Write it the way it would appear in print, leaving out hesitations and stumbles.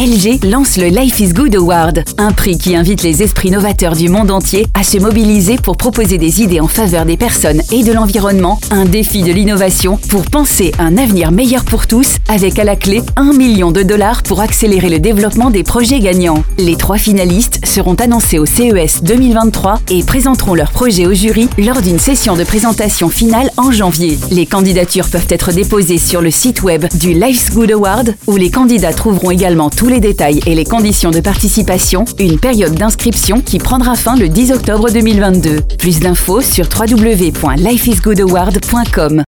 LG lance le Life is Good Award, un prix qui invite les esprits novateurs du monde entier à se mobiliser pour proposer des idées en faveur des personnes et de l'environnement, un défi de l'innovation pour penser un avenir meilleur pour tous, avec à la clé $1 million pour accélérer le développement des projets gagnants. Les 3 finalistes seront annoncés au CES 2023 et présenteront leur projet au jury lors d'une session de présentation finale en janvier. Les candidatures peuvent être déposées sur le site web du Life's Good Award, où les candidats trouveront également tous les détails et les conditions de participation, une période d'inscription qui prendra fin le 10 octobre 2022. Plus d'infos sur www.lifeisgoodaward.com.